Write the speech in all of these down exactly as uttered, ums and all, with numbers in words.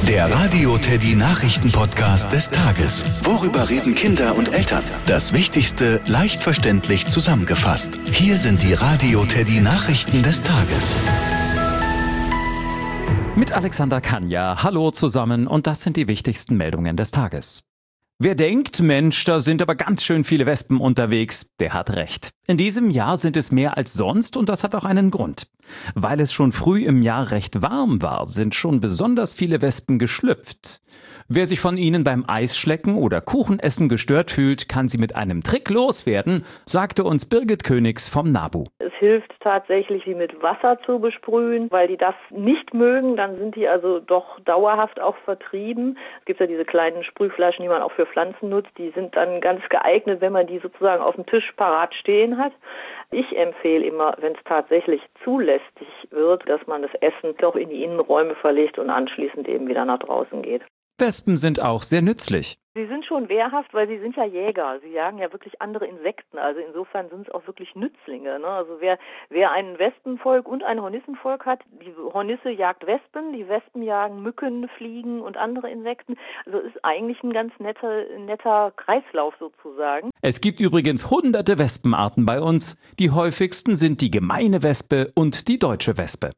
Der Radio Teddy Nachrichten-Podcast des Tages. Worüber reden Kinder und Eltern? Das Wichtigste leicht verständlich zusammengefasst. Hier sind die Radio Teddy Nachrichten des Tages. Mit Alexander Kanja. Hallo zusammen und das sind die wichtigsten Meldungen des Tages. Wer denkt, Mensch, da sind aber ganz schön viele Wespen unterwegs, der hat recht. In diesem Jahr sind es mehr als sonst und das hat auch einen Grund. Weil es schon früh im Jahr recht warm war, sind schon besonders viele Wespen geschlüpft. Wer sich von ihnen beim Eisschlecken oder Kuchenessen gestört fühlt, kann sie mit einem Trick loswerden, sagte uns Birgit Königs vom NABU. Es hilft tatsächlich, sie mit Wasser zu besprühen, weil die das nicht mögen, dann sind die also doch dauerhaft auch vertrieben. Es gibt ja diese kleinen Sprühflaschen, die man auch für Pflanzen nutzt, die sind dann ganz geeignet, wenn man die sozusagen auf dem Tisch parat stehen hat. Ich empfehle immer, wenn es tatsächlich zulässig wird, dass man das Essen doch in die Innenräume verlegt und anschließend eben wieder nach draußen geht. Wespen sind auch sehr nützlich. Sie sind schon wehrhaft, weil sie sind ja Jäger. Sie jagen ja wirklich andere Insekten. Also insofern sind es auch wirklich Nützlinge. Ne? Also wer, wer ein Wespenvolk und ein Hornissenvolk hat, die Hornisse jagt Wespen, die Wespen jagen Mücken, Fliegen und andere Insekten. Also ist eigentlich ein ganz netter, netter Kreislauf sozusagen. Es gibt übrigens hunderte Wespenarten bei uns. Die häufigsten sind die gemeine Wespe und die deutsche Wespe.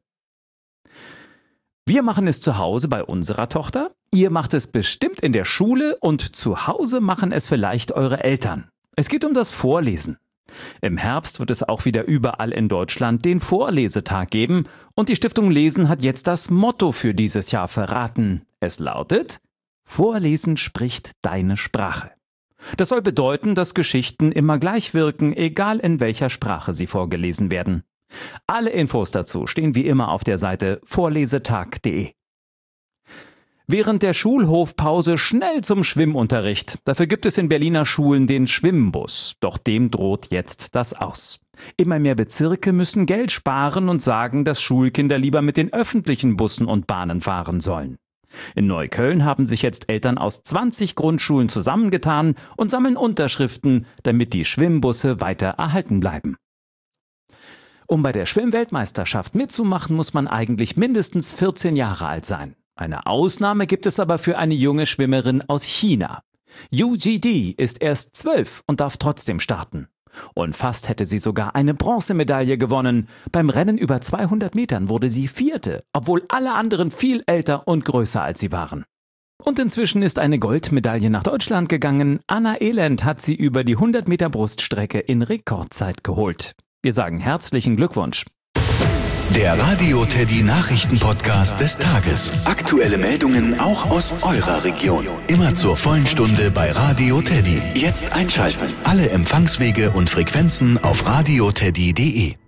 Wir machen es zu Hause bei unserer Tochter, ihr macht es bestimmt in der Schule und zu Hause machen es vielleicht eure Eltern. Es geht um das Vorlesen. Im Herbst wird es auch wieder überall in Deutschland den Vorlesetag geben und die Stiftung Lesen hat jetzt das Motto für dieses Jahr verraten. Es lautet: Vorlesen spricht deine Sprache. Das soll bedeuten, dass Geschichten immer gleich wirken, egal in welcher Sprache sie vorgelesen werden. Alle Infos dazu stehen wie immer auf der Seite vorlesetag punkt de. Während der Schulhofpause schnell zum Schwimmunterricht. Dafür gibt es in Berliner Schulen den Schwimmbus. Doch dem droht jetzt das Aus. Immer mehr Bezirke müssen Geld sparen und sagen, dass Schulkinder lieber mit den öffentlichen Bussen und Bahnen fahren sollen. In Neukölln haben sich jetzt Eltern aus zwanzig Grundschulen zusammengetan und sammeln Unterschriften, damit die Schwimmbusse weiter erhalten bleiben. Um bei der Schwimmweltmeisterschaft mitzumachen, muss man eigentlich mindestens vierzehn Jahre alt sein. Eine Ausnahme gibt es aber für eine junge Schwimmerin aus China. Yu Ji ist erst zwölf und darf trotzdem starten. Und fast hätte sie sogar eine Bronzemedaille gewonnen. Beim Rennen über zweihundert Metern wurde sie Vierte, obwohl alle anderen viel älter und größer als sie waren. Und inzwischen ist eine Goldmedaille nach Deutschland gegangen. Anna Elend hat sie über die hundert Meter Bruststrecke in Rekordzeit geholt. Wir sagen herzlichen Glückwunsch. Der Radio Teddy Nachrichten-Podcast des Tages. Aktuelle Meldungen auch aus eurer Region. Immer zur vollen Stunde bei Radio Teddy. Jetzt einschalten. Alle Empfangswege und Frequenzen auf radio teddy punkt de.